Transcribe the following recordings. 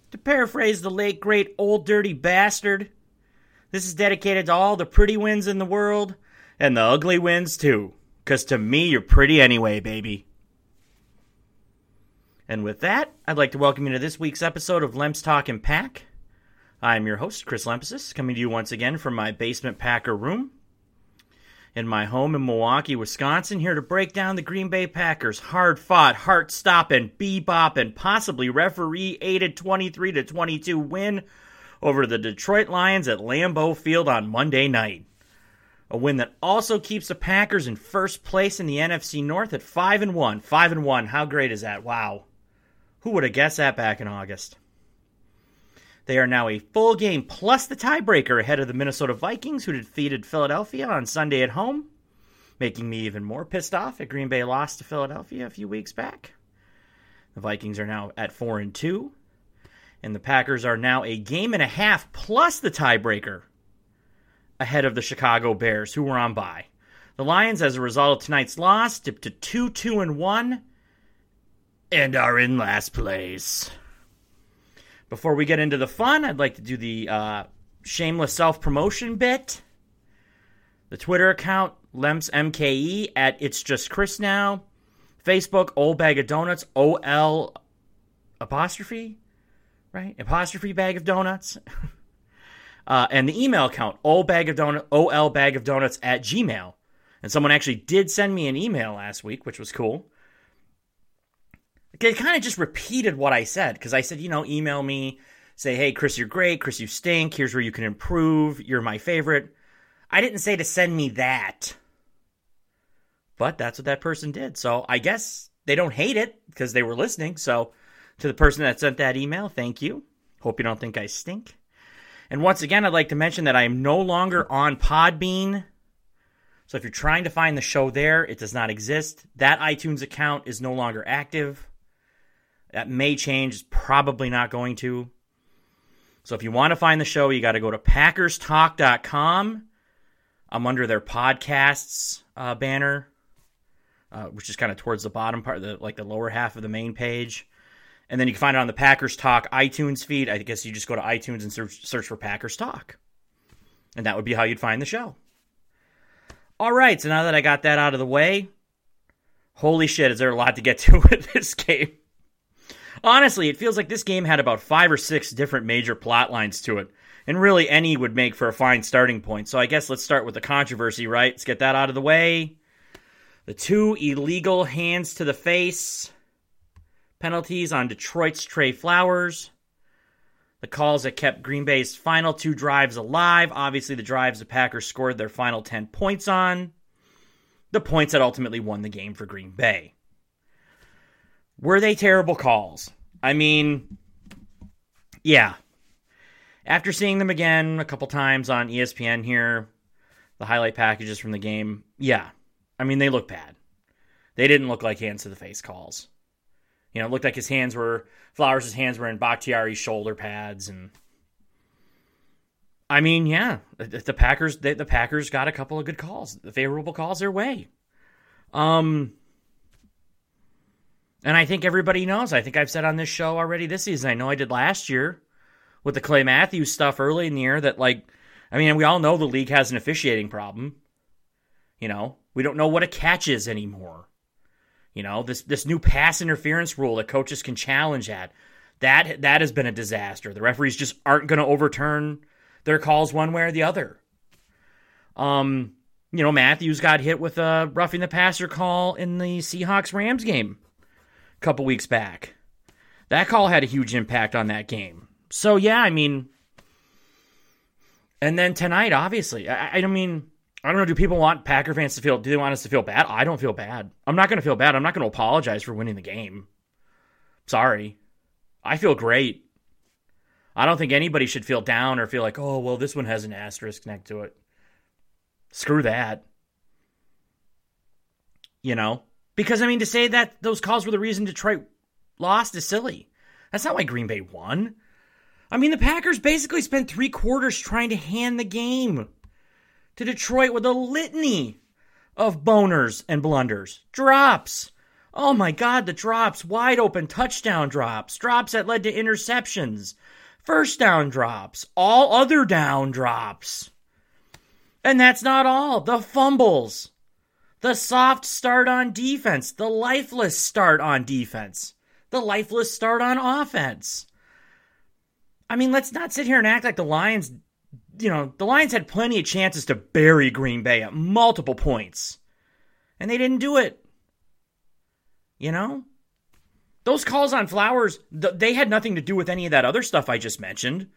To paraphrase the late, great Old Dirty Bastard, this is dedicated to all the pretty wins in the world, and the ugly wins too. 'Cause to me, you're pretty anyway, baby. And with that, I'd like to welcome you to this week's episode of Lemps Talkin' Pack. I'm your host, Chris Lempsis, coming to you once again from my basement Packer room in my home in Milwaukee, Wisconsin, here to break down the Green Bay Packers' hard-fought, heart-stopping, bebop, possibly referee-aided 23-22 win over the Detroit Lions at Lambeau Field on Monday night. A win that also keeps the Packers in first place in the NFC North at 5-1. 5-1, how great is that? Wow. Who would have guessed that back in August? They are now a full game plus the tiebreaker ahead of the Minnesota Vikings, who defeated Philadelphia on Sunday at home, making me even more pissed off that Green Bay lost to Philadelphia a few weeks back. The Vikings are now at 4-2, and the Packers are now a game and a half plus the tiebreaker ahead of the Chicago Bears, who were on bye. The Lions, as a result of tonight's loss, dipped to 2-2-1 and are in last place. Before we get into the fun, I'd like to do the shameless self-promotion bit. The Twitter account, LempsMKE, at It's Just Chris Now. Facebook, Old Bag of Donuts, OL apostrophe, right? Apostrophe Bag of Donuts. And the email account, olbagofdonuts at Gmail. And someone actually did send me an email last week, which was cool. It kind of just repeated what I said, because I said, email me, say, hey, Chris, you're great. Chris, you stink. Here's where you can improve. You're my favorite. I didn't say to send me that. But that's what that person did. So I guess they don't hate it because they were listening. So to the person that sent that email, thank you. Hope you don't think I stink. And once again, I'd like to mention that I am no longer on Podbean. So if you're trying to find the show there, it does not exist. That iTunes account is no longer active. That may change. It's probably not going to. So if you want to find the show, you got to go to PackersTalk.com. I'm under their podcasts banner, which is kind of towards the bottom part, the lower half of the main page. And then you can find it on the Packers Talk iTunes feed. I guess you just go to iTunes and search for Packers Talk. And that would be how you'd find the show. All right, so now that I got that out of the way, holy shit, is there a lot to get to with this game. Honestly, it feels like this game had about 5 or 6 different major plot lines to it, and really any would make for a fine starting point. So I guess let's start with the controversy, right? Let's get that out of the way. The 2 illegal hands to the face penalties on Detroit's Trey Flowers. The calls that kept Green Bay's final 2 drives alive. Obviously, the drives the Packers scored their final 10 points on. The points that ultimately won the game for Green Bay. Were they terrible calls? I mean, yeah. After seeing them again a couple times on ESPN here, the highlight packages from the game, yeah. I mean, they look bad. They didn't look like hands to the face calls. It looked like Flowers' hands were in Bakhtiari's shoulder pads. And I mean, yeah, the Packers got a couple of good calls, the favorable calls their way. And I think everybody knows. I think I've said on this show already this season. I know I did last year with the Clay Matthews stuff early in the year that, we all know the league has an officiating problem. We don't know what a catch is anymore. This new pass interference rule that coaches can challenge at, that has been a disaster. The referees just aren't going to overturn their calls one way or the other. Matthews got hit with a roughing the passer call in the Seahawks-Rams game a couple weeks back. That call had a huge impact on that game. So, yeah, and then tonight, obviously, I don't know, do people want Packer fans to do they want us to feel bad? I don't feel bad. I'm not going to feel bad. I'm not going to apologize for winning the game. Sorry. I feel great. I don't think anybody should feel down or feel like, oh, well, this one has an asterisk next to it. Screw that. Because, to say that those calls were the reason Detroit lost is silly. That's not why Green Bay won. The Packers basically spent 3 quarters trying to hand the game to Detroit with a litany of boners and blunders, drops, Oh my God, the drops, wide open touchdown drops that led to interceptions, first down drops, all other down drops. And that's not all. The fumbles, the soft start on defense, the lifeless start on defense, the lifeless start on offense. I mean, let's not sit here and act like the Lions, the Lions had plenty of chances to bury Green Bay at multiple points. And they didn't do it. Those calls on Flowers, they had nothing to do with any of that other stuff I just mentioned.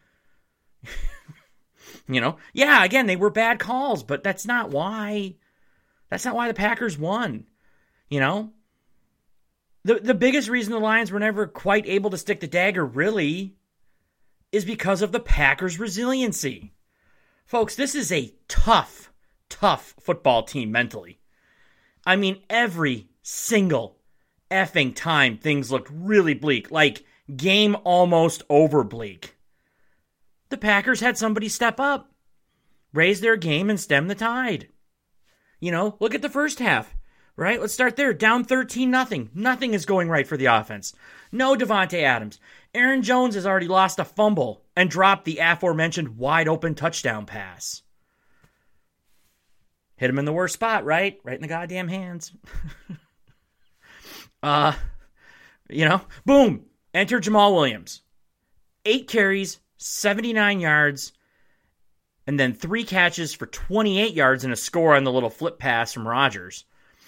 Yeah, again, they were bad calls, but that's not why the Packers won. The biggest reason the Lions were never quite able to stick the dagger, really, is because of the Packers' resiliency. Folks, this is a tough football team mentally. I mean, every single effing time things looked really bleak, like game almost over bleak, the Packers had somebody step up, raise their game, and stem the tide. Look at the first half, right? Let's start there. Down 13-0. Nothing is going right for the offense. No Devontae Adams. Aaron Jones has already lost a fumble and dropped the aforementioned wide open touchdown pass. Hit him in the worst spot, right? Right in the goddamn hands. Boom. Enter Jamal Williams. 8 carries, 79 yards, and then 3 catches for 28 yards and a score on the little flip pass from Rodgers.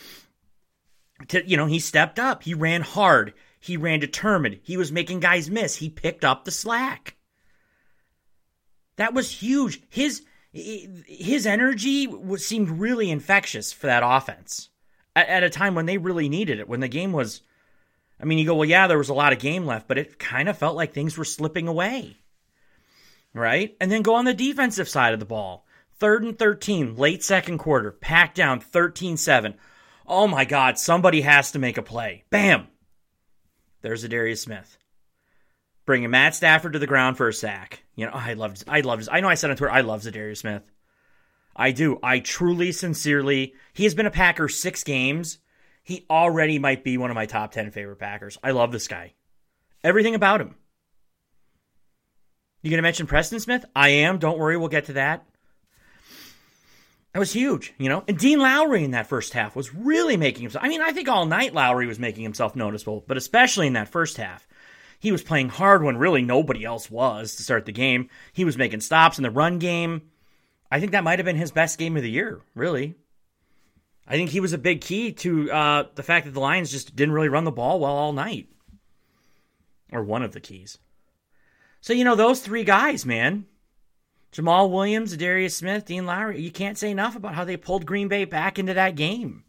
He stepped up. He ran hard. He ran determined. He was making guys miss. He picked up the slack. That was huge. His energy seemed really infectious for that offense at a time when they really needed it, when the game was, you go, well, yeah, there was a lot of game left, but it kind of felt like things were slipping away, right? And then go on the defensive side of the ball. 3rd and 13, late second quarter, packed down 13-7. Oh my God, somebody has to make a play. Bam! There's Zadarius Smith. Bringing Matt Stafford to the ground for a sack. I love I know I said on Twitter, I love Zadarius Smith. I do. I truly, sincerely, he has been a Packer 6 games. He already might be one of my top 10 favorite Packers. I love this guy. Everything about him. You going to mention Preston Smith? I am. Don't worry. We'll get to that. That was huge, And Dean Lowry in that first half was really making himself. I think all night Lowry was making himself noticeable, but especially in that first half. He was playing hard when really nobody else was to start the game. He was making stops in the run game. I think that might have been his best game of the year, really. I think he was a big key to the fact that the Lions just didn't really run the ball well all night. Or one of the keys. So, those 3 guys, man. Jamal Williams, Zadarius Smith, Dean Lowry. You can't say enough about how they pulled Green Bay back into that game.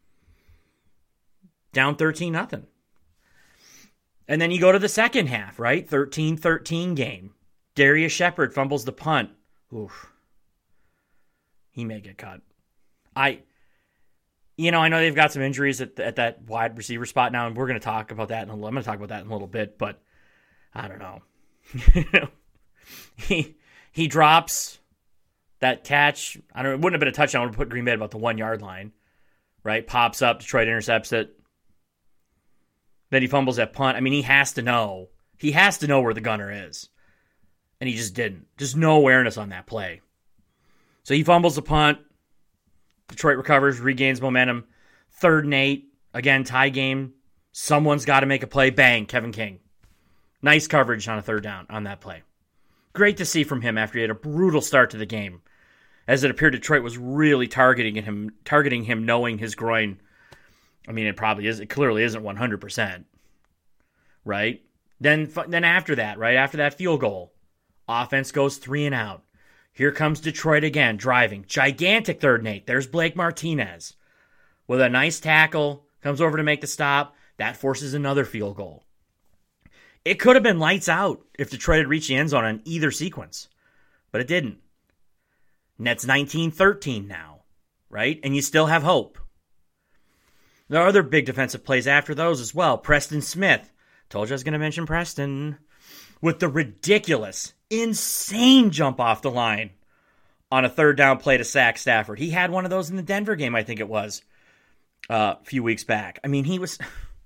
Down 13-0. And then you go to the second half, right? 13-13 game. Darius Shepard fumbles the punt. Oof. He may get cut. I know they've got some injuries at that wide receiver spot now, and we're going to talk about that. I'm going to talk about that in a little bit, but I don't know. He drops that catch. It wouldn't have been a touchdown. I would have put Green Bay at about the 1 yard line, right? Pops up. Detroit intercepts it. Then he fumbles that punt. He has to know. He has to know where the gunner is. And he just didn't. Just no awareness on that play. So he fumbles the punt. Detroit recovers, regains momentum. 3rd and 8. Again, tie game. Someone's got to make a play. Bang, Kevin King. Nice coverage on a 3rd down on that play. Great to see from him after he had a brutal start to the game. As it appeared Detroit was really targeting him knowing his groin. It probably is. It clearly isn't 100%. Right? Then after that, right after that field goal, offense goes 3 and out. Here comes Detroit again, driving. Gigantic 3rd and 8. There's Blake Martinez. With a nice tackle, comes over to make the stop. That forces another field goal. It could have been lights out if Detroit had reached the end zone on either sequence. But it didn't. Nets 19-13 now, right? And you still have hope. There are other big defensive plays after those as well. Preston Smith. Told you I was going to mention Preston. With the ridiculous, insane jump off the line on a 3rd down play to sack Stafford. He had one of those in the Denver game, I think it was, a few weeks back. He was...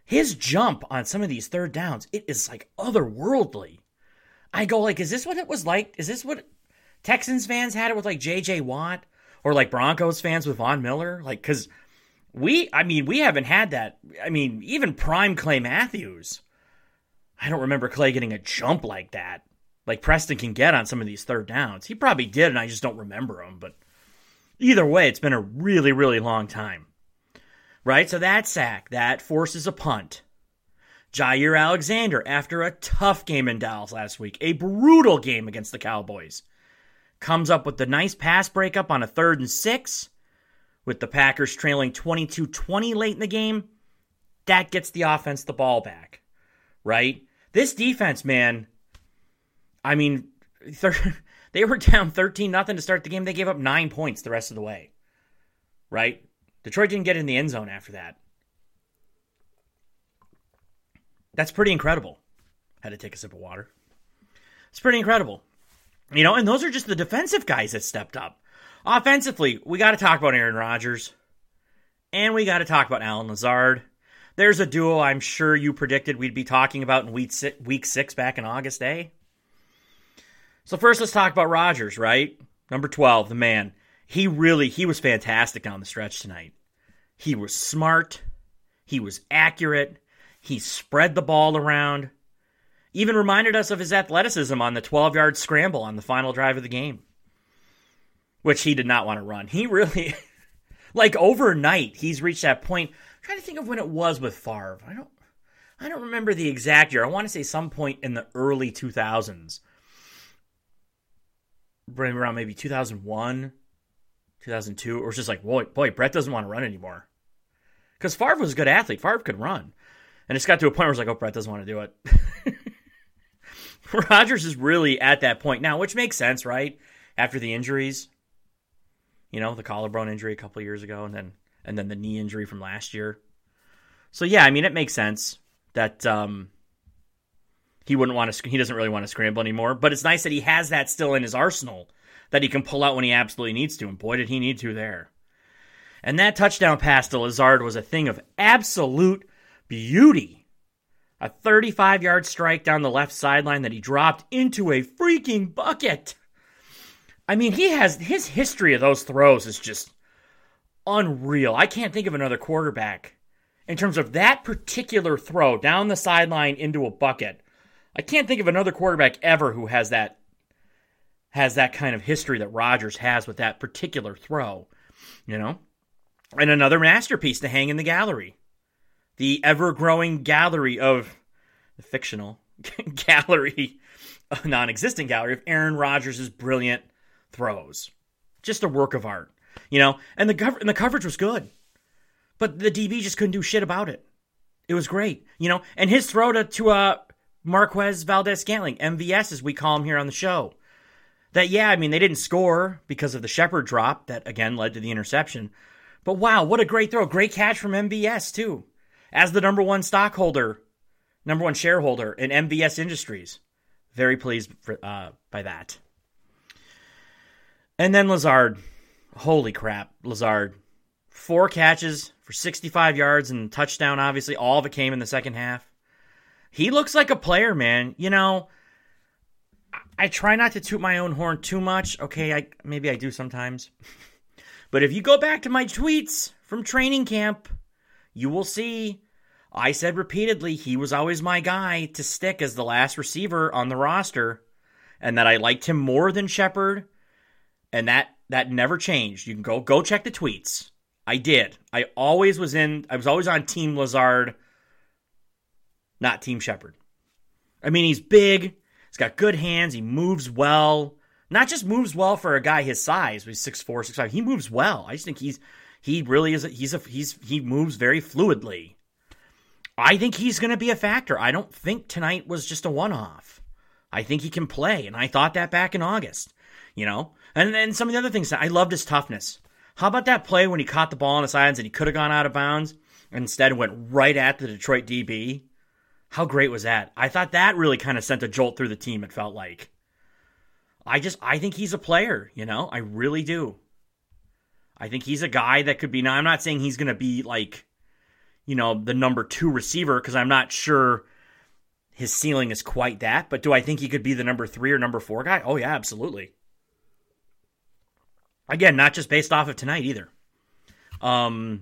his jump on some of these third downs, it is like otherworldly. I go like, is this what it was like? Is this what Texans fans had it with like J.J. Watt? Or like Broncos fans with Von Miller? Like, because we haven't had that. I mean, even prime Clay Matthews. I don't remember Clay getting a jump like that. Like Preston can get on some of these third downs. He probably did, and I just don't remember them. But either way, it's been a really, really long time. Right? So that sack, that forces a punt. Jair Alexander, after a tough game in Dallas last week, a brutal game against the Cowboys, comes up with the nice pass breakup on a 3rd and 6, with the Packers trailing 22-20 late in the game. That gets the offense the ball back, right? This defense, man, I mean, they were down 13-0 to start the game. They gave up 9 points the rest of the way, right? Detroit didn't get in the end zone after that. That's pretty incredible. Had to take a sip of water. It's pretty incredible. You know, and those are just the defensive guys that stepped up. Offensively, we got to talk about Aaron Rodgers. And we got to talk about Allen Lazard. There's a duo I'm sure you predicted we'd be talking about in week 6 back in August, eh? So first, let's talk about Rodgers, right? Number 12, the man. He was fantastic on the stretch tonight. He was smart. He was accurate. He spread the ball around. Even reminded us of his athleticism on the 12-yard scramble on the final drive of the game, which he did not want to run. He really, like overnight, he's reached that point. I'm trying to think of when it was with Favre. I don't remember the exact year. I want to say some point in the early 2000s. Around maybe 2001, 2002, or it's just like, boy, Brett doesn't want to run anymore. Because Favre was a good athlete. Favre could run. And it's got to a point where it's like, oh, Brett doesn't want to do it. Rodgers is really at that point now, which makes sense, right? After the injuries, you know, the collarbone injury a couple of years ago, and then the knee injury from last year. So yeah, I mean, it makes sense that he doesn't really want to scramble anymore. But it's nice that he has that still in his arsenal that he can pull out when he absolutely needs to, and boy, did he need to there. And that touchdown pass to Lazard was a thing of absolute beauty. A 35-yard strike down the left sideline that he dropped into a freaking bucket. I mean, his history of those throws is just unreal. I can't think of another quarterback in terms of that particular throw down the sideline into a bucket. I can't think of another quarterback ever who has that kind of history that Rodgers has with that particular throw, you know? And another masterpiece to hang in the gallery. The ever-growing gallery of the fictional gallery, a non-existent gallery of Aaron Rodgers' brilliant throws. Just a work of art, you know? And the coverage was good. But the DB just couldn't do shit about it. It was great, you know? And his throw to Marquez Valdez-Scantling, MVS as we call him here on the show. That, yeah, I mean, they didn't score because of the Shepard drop that, again, led to the interception. But wow, what a great throw. Great catch from MVS, too. As the number one shareholder in MVS Industries. Very pleased by that. And then Lazard. Holy crap, Lazard. 4 catches for 65 yards and touchdown, obviously. All of it came in the second half. He looks like a player, man. You know, I try not to toot my own horn too much. Okay, maybe I do sometimes. But if you go back to my tweets from training camp, you will see I said repeatedly he was always my guy to stick as the last receiver on the roster, and that I liked him more than Shepard, and that never changed. You can go check the tweets. I did. I was always on Team Lazard, not Team Shepard. I mean, he's big, he's got good hands, he moves well. Not just moves well for a guy his size, he's 6'4", 6'5". He moves well. I just think he moves very fluidly. I think he's going to be a factor. I don't think tonight was just a one-off. I think he can play, and I thought that back in August, you know? And then some of the other things, I loved his toughness. How about that play when he caught the ball on the sidelines and he could have gone out of bounds and instead went right at the Detroit DB? How great was that? I thought that really kind of sent a jolt through the team, it felt like. I think he's a player, you know? I really do. I think he's a guy that could be, now I'm not saying he's going to be like, the number 2 receiver, because I'm not sure his ceiling is quite that. But do I think he could be the number 3 or number 4 guy? Oh, yeah, absolutely. Again, not just based off of tonight either. Of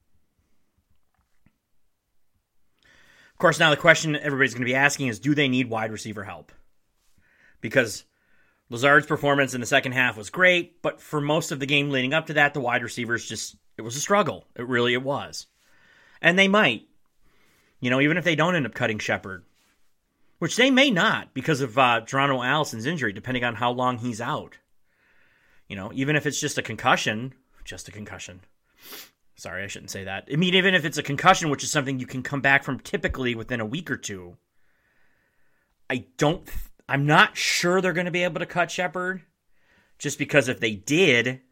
course, now the question everybody's going to be asking is, do they need wide receiver help? Because Lazard's performance in the second half was great, but for most of the game leading up to that, the wide receivers it was a struggle. It was. And they might, even if they don't end up cutting Shepard, which they may not because of Geronimo Allison's injury, depending on how long he's out. Even if it's just a concussion. Sorry, I shouldn't say that. I mean, even if it's a concussion, which is something you can come back from typically within a week or two, I'm not sure they're going to be able to cut Shepard, just because if they did,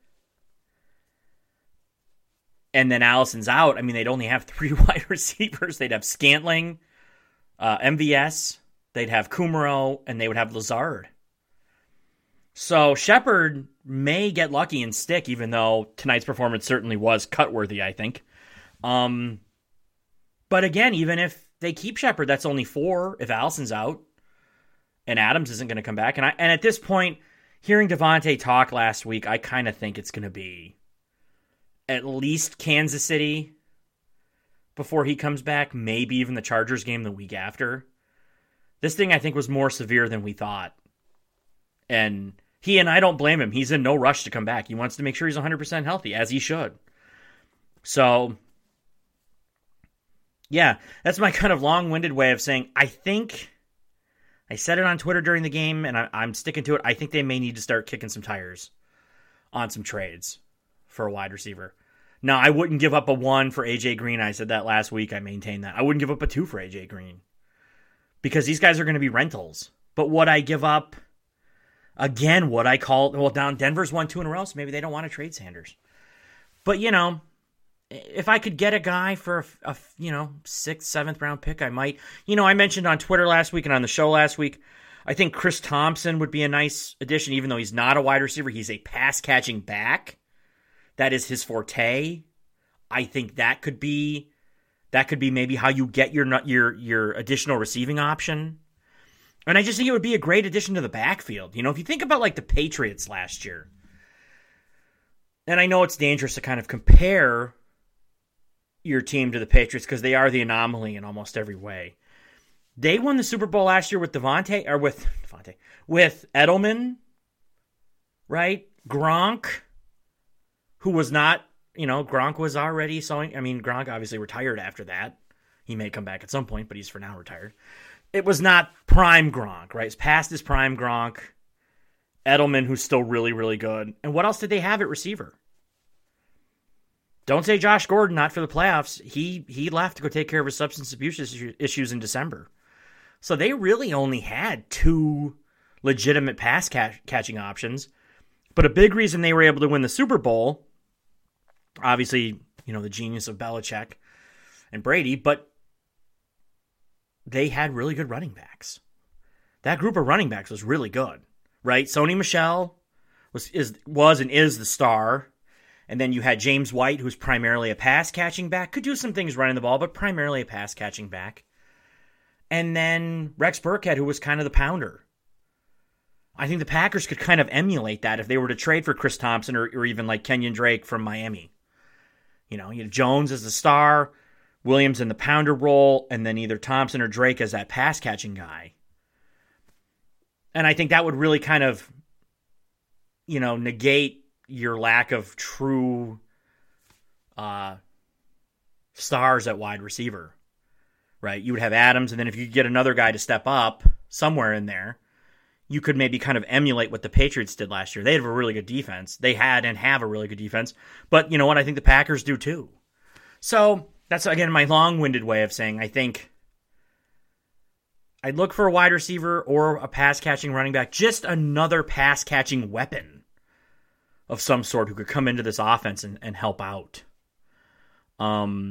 and then Allison's out, I mean, they'd only have 3 wide receivers. They'd have Scantling, MVS, they'd have Kumaro, and they would have Lazard. So Shepard may get lucky and stick, even though tonight's performance certainly was cut-worthy, I think. But again, even if they keep Shepard, that's only 4 if Allison's out and Adams isn't going to come back. And at this point, hearing Devontae talk last week, I kind of think it's going to be at least Kansas City before he comes back, maybe even the Chargers game the week after. This thing, I think, was more severe than we thought. And I don't blame him. He's in no rush to come back. He wants to make sure he's 100% healthy, as he should. So, yeah, that's my kind of long-winded way of saying, I think, I said it on Twitter during the game, and I'm sticking to it. I think they may need to start kicking some tires on some trades for a wide receiver. Now, I wouldn't give up a 1 for A.J. Green. I said that last week. I maintain that. I wouldn't give up a 2 for A.J. Green because these guys are going to be rentals. But would I give up, again, what I call, down Denver's won 2 in a row, so maybe they don't want to trade Sanders. But, if I could get a guy for a 6th, 7th round pick, I might. I mentioned on Twitter last week and on the show last week, I think Chris Thompson would be a nice addition, even though he's not a wide receiver. He's a pass-catching back. That is his forte. I think that could be maybe how you get your additional receiving option. And I just think it would be a great addition to the backfield. If you think about like the Patriots last year, and I know it's dangerous to kind of compare your team to the Patriots because they are the anomaly in almost every way. They won the Super Bowl last year with with Edelman, right? Gronk, who was not, Gronk was already sewing. I mean, Gronk obviously retired after that. He may come back at some point, but he's for now retired. It was not prime Gronk, right? It's past his prime Gronk. Edelman, who's still really, really good. And what else did they have at receiver? Don't say Josh Gordon, not for the playoffs. He left to go take care of his substance abuse issues in December. So they really only had 2 legitimate pass catching options. But a big reason they were able to win the Super Bowl, obviously, the genius of Belichick and Brady, but they had really good running backs. That group of running backs was really good, right? Sony Michel was and is the star. And then you had James White, who's primarily a pass-catching back. Could do some things running the ball, but primarily a pass-catching back. And then Rex Burkhead, who was kind of the pounder. I think the Packers could kind of emulate that if they were to trade for Chris Thompson or even like Kenyon Drake from Miami. You have Jones as the star, Williams in the pounder role, and then either Thompson or Drake as that pass-catching guy. And I think that would really kind of, negate your lack of true stars at wide receiver, right? You would have Adams, and then if you get another guy to step up somewhere in there, you could maybe kind of emulate what the Patriots did last year. They have a really good defense. They had and have a really good defense. But you know what? I think the Packers do too. So that's, again, my long-winded way of saying I think I'd look for a wide receiver or a pass-catching running back, just another pass-catching weapon of some sort who could come into this offense and help out. I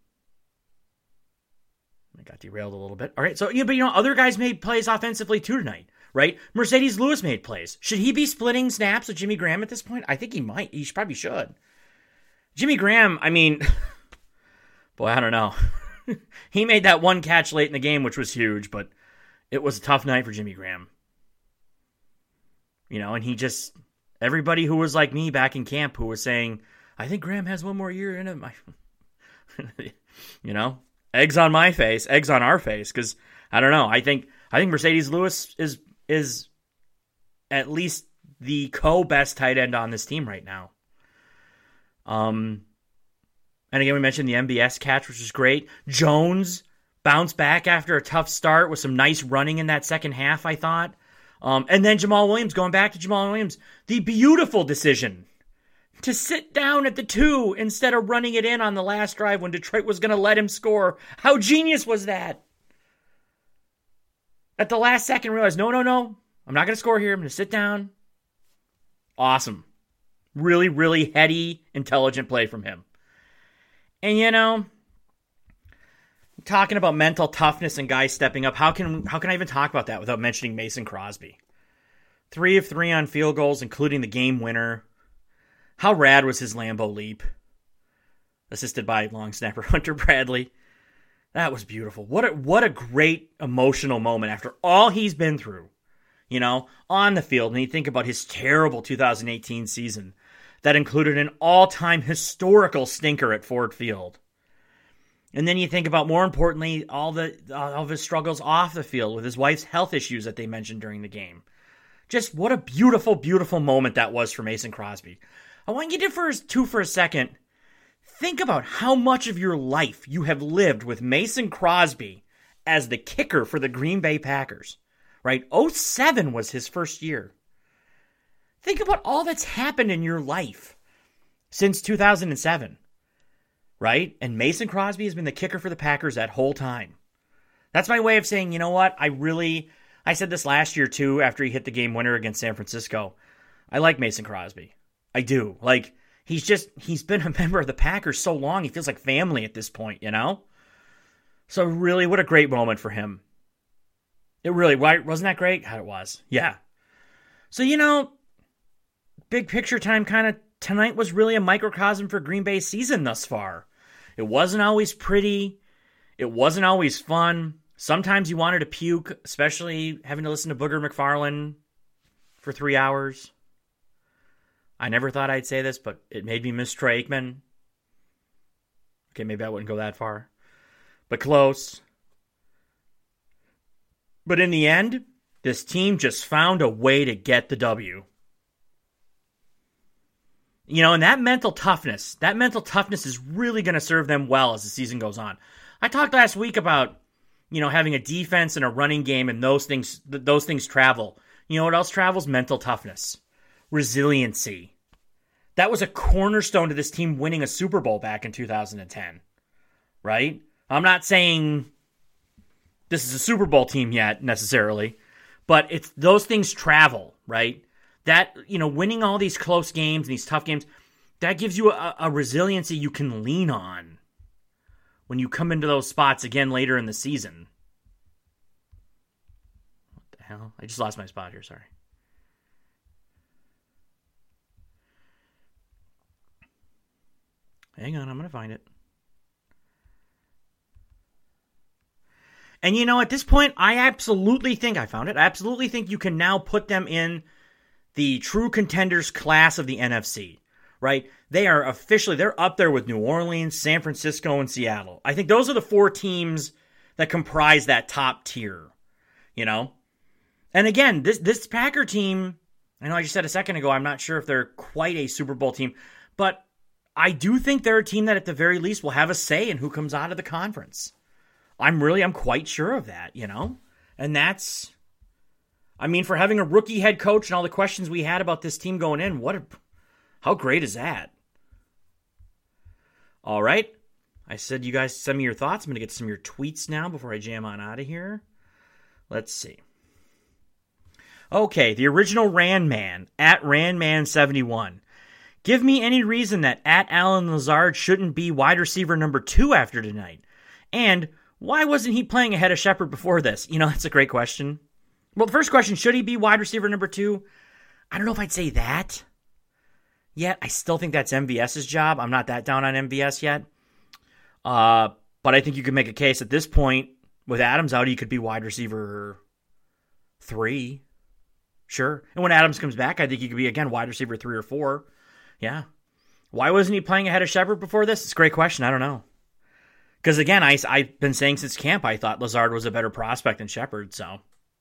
got derailed a little bit. All right, so but other guys made plays offensively too tonight, right? Mercedes Lewis made plays. Should he be splitting snaps with Jimmy Graham at this point? I think he might. He probably should. Jimmy Graham, I mean, Boy, I don't know. He made that one catch late in the game, which was huge, but it was a tough night for Jimmy Graham. And he just, everybody who was like me back in camp who was saying, I think Graham has one more year in him. Eggs on my face, eggs on our face, because I don't know. I think Mercedes Lewis is at least the co-best tight end on this team right now. And again, we mentioned the MBS catch, which is great. Jones bounced back after a tough start with some nice running in that second half, I thought. And then Jamal Williams, going back to Jamal Williams, the beautiful decision to sit down at the 2 instead of running it in on the last drive when Detroit was going to let him score. How genius was that? At the last second, realized, no, I'm not going to score here. I'm going to sit down. Awesome. Really, really heady, intelligent play from him. And talking about mental toughness and guys stepping up, how can I even talk about that without mentioning Mason Crosby? 3 of 3 on field goals, including the game winner. How rad was his Lambeau leap? Assisted by long snapper Hunter Bradley. That was beautiful. What a great emotional moment after all he's been through, on the field. And you think about his terrible 2018 season that included an all-time historical stinker at Ford Field. And then you think about, more importantly, all of his struggles off the field with his wife's health issues that they mentioned during the game. Just what a beautiful, beautiful moment that was for Mason Crosby. I want you to, for a second, think about how much of your life you have lived with Mason Crosby as the kicker for the Green Bay Packers, right? 2007 was his first year. Think about all that's happened in your life since 2007, right? And Mason Crosby has been the kicker for the Packers that whole time. That's my way of saying, you know what? I said this last year too, after he hit the game winner against San Francisco. I like Mason Crosby. I do. He's been a member of the Packers so long, he feels like family at this point, So really, what a great moment for him. It really, wasn't that great? It was. Yeah. So, big picture time tonight was really a microcosm for Green Bay's season thus far. It wasn't always pretty. It wasn't always fun. Sometimes you wanted to puke, especially having to listen to Booger McFarland for 3 hours. I never thought I'd say this, but it made me miss Troy Aikman. Okay, maybe I wouldn't go that far. But close. But in the end, this team just found a way to get the W. And that mental toughness is really going to serve them well as the season goes on. I talked last week about, having a defense and a running game, and those things travel. You know what else travels? Mental toughness. Resiliency. That was a cornerstone to this team winning a Super Bowl back in 2010, right? I'm not saying this is a Super Bowl team yet necessarily, but those things travel, right? That, winning all these close games and these tough games, that gives you a resiliency you can lean on when you come into those spots again later in the season. What the hell? I just lost my spot here, sorry. Hang on, I'm going to find it. And at this point, I absolutely think I found it. I absolutely think you can now put them in the true contenders class of the NFC, right? They're up there with New Orleans, San Francisco, and Seattle. I think those are the 4 teams that comprise that top tier, And again, this Packer team, I know I just said a second ago, I'm not sure if they're quite a Super Bowl team, but I do think they're a team that at the very least will have a say in who comes out of the conference. I'm quite sure of that, And that's, for having a rookie head coach and all the questions we had about this team going in, how great is that? All right. I said you guys send me your thoughts. I'm going to get some of your tweets now before I jam on out of here. Let's see. Okay, the original Rand Man, at RandMan71. Give me any reason that at Allen Lazard shouldn't be wide receiver number 2 after tonight. And why wasn't he playing ahead of Shepard before this? That's a great question. Well, the first question, should he be wide receiver number 2? I don't know if I'd say that yet. I still think that's MVS's job. I'm not that down on MVS yet. But I think you can make a case at this point, with Adams out, he could be wide receiver 3. Sure. And when Adams comes back, I think he could be, again, wide receiver 3 or 4. Yeah. Why wasn't he playing ahead of Shepard before this? It's a great question. I don't know. Because, again, I've been saying since camp I thought Lazard was a better prospect than Shepard. So,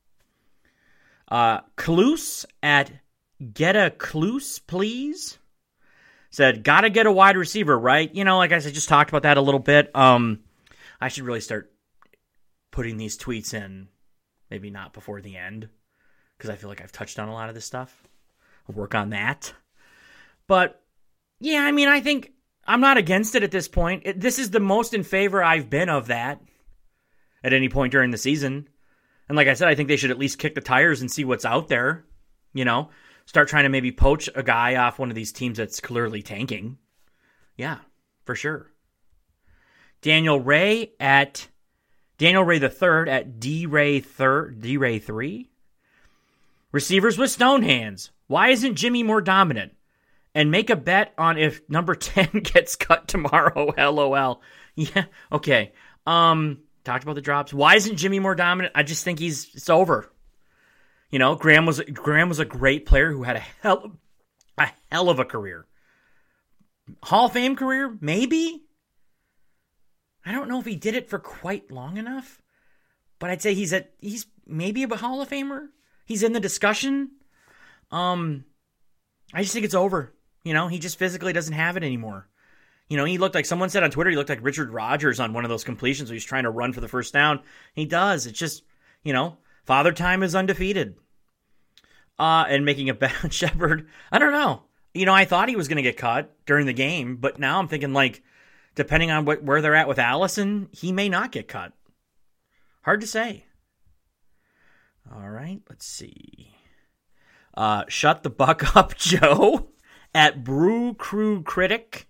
Cluse at Get a Cluse, please, said, gotta get a wide receiver, right? You know, like I said, just talked about that a little bit. I should really start putting these tweets in, maybe not before the end, because I feel like I've touched on a lot of this stuff. I'll work on that. But, yeah, I mean, I think I'm not against it at this point. This is the most in favor I've been of that at any point during the season. And like I said, I think they should at least kick the tires and see what's out there. You know, start trying to maybe poach a guy off one of these teams that's clearly tanking. Yeah, for sure. Daniel Ray the third at D-Ray 3. Receivers with stone hands. Why isn't Jimmy more dominant? And make a bet on if number 10 gets cut tomorrow. LOL. Yeah, okay. Talked about the drops. Why isn't Jimmy more dominant? I just think it's over. You know, Graham was a great player who had a hell of a career. Hall of Fame career? Maybe. I don't know if he did it for quite long enough, but I'd say he's maybe a Hall of Famer. He's in the discussion. I just think it's over. You know, he just physically doesn't have it anymore. You know, he looked like, someone said on Twitter, he looked like Richard Rodgers on one of those completions where he's trying to run for the first down. He does. It's just, you know, Father Time is undefeated. And making a bet on Shepard, I don't know. You know, I thought he was going to get cut during the game, but now I'm thinking, like, depending on where they're at with Allison, he may not get cut. Hard to say. All right, let's see. Shut the buck up, Joe, at Brew Crew Critic.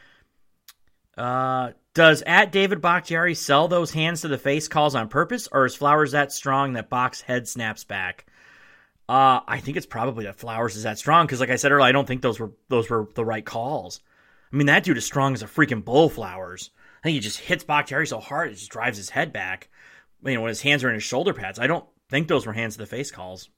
Does at David Bakhtiari sell those hands to the face calls on purpose, or is Flowers that strong that Bach's head snaps back? I think it's probably that Flowers is that strong, because like I said earlier, I don't think those were the right calls. I mean, that dude is strong as a freaking bull, Flowers. I think he just hits Bakhtiari so hard it just drives his head back. You know, when his hands are in his shoulder pads. I don't think those were hands to the face calls.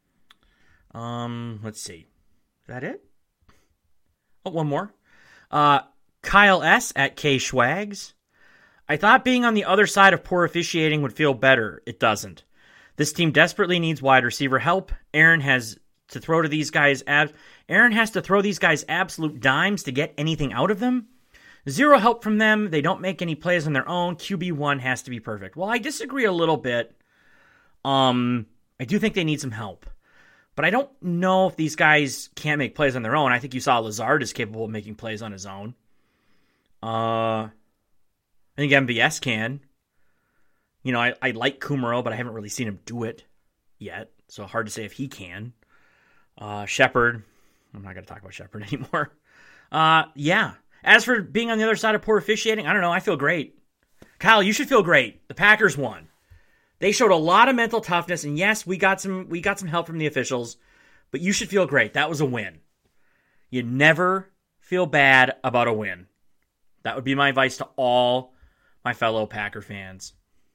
Let's see. Is that it? Oh, one more. Kyle S. at K Schwags. I thought being on the other side of poor officiating would feel better. It doesn't. This team desperately needs wide receiver help. Aaron has to throw these guys absolute dimes to get anything out of them. Zero help from them. They don't make any plays on their own. QB1 has to be perfect. Well, I disagree a little bit. I do think they need some help. But I don't know if these guys can't make plays on their own. I think you saw Lazard is capable of making plays on his own. I think MVS can. You know, I like Kumaro, but I haven't really seen him do it yet. So hard to say if he can. Shepard. I'm not going to talk about Shepard anymore. Yeah. As for being on the other side of poor officiating, I don't know. I feel great. Kyle, you should feel great. The Packers won. They showed a lot of mental toughness, and yes, we got some help from the officials, but you should feel great. That was a win. You never feel bad about a win. That would be my advice to all my fellow Packer fans.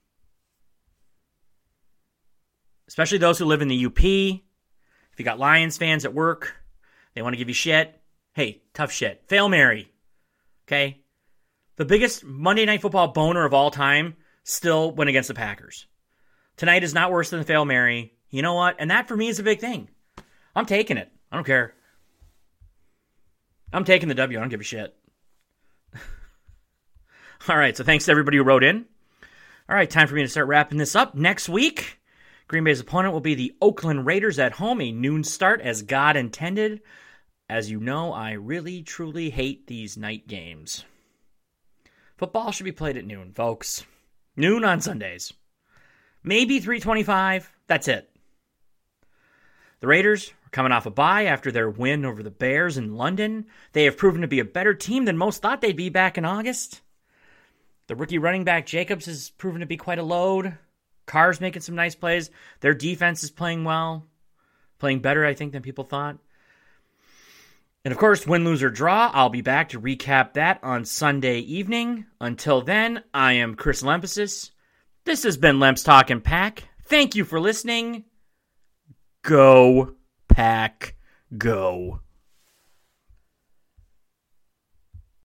Especially those who live in the UP. If you got Lions fans at work, they want to give you shit. Hey, tough shit. Fail Mary. Okay? The biggest Monday Night Football boner of all time still went against the Packers. Tonight is not worse than the Fail Mary. You know what? And that for me is a big thing. I'm taking it. I don't care. I'm taking the W. I don't give a shit. All right, so thanks to everybody who wrote in. All right, time for me to start wrapping this up. Next week, Green Bay's opponent will be the Oakland Raiders at home, a noon start as God intended. As you know, I really, truly hate these night games. Football should be played at noon, folks. Noon on Sundays. Maybe 3:25. That's it. The Raiders are coming off a bye after their win over the Bears in London. They have proven to be a better team than most thought they'd be back in August. The rookie running back Jacobs has proven to be quite a load. Carr's making some nice plays. Their defense is playing well. Playing better, I think, than people thought. And of course, win, lose, or draw, I'll be back to recap that on Sunday evening. Until then, I am Chris Lemphasis. This has been Lemps Talkin' Pack. Thank you for listening. Go, Pack, go.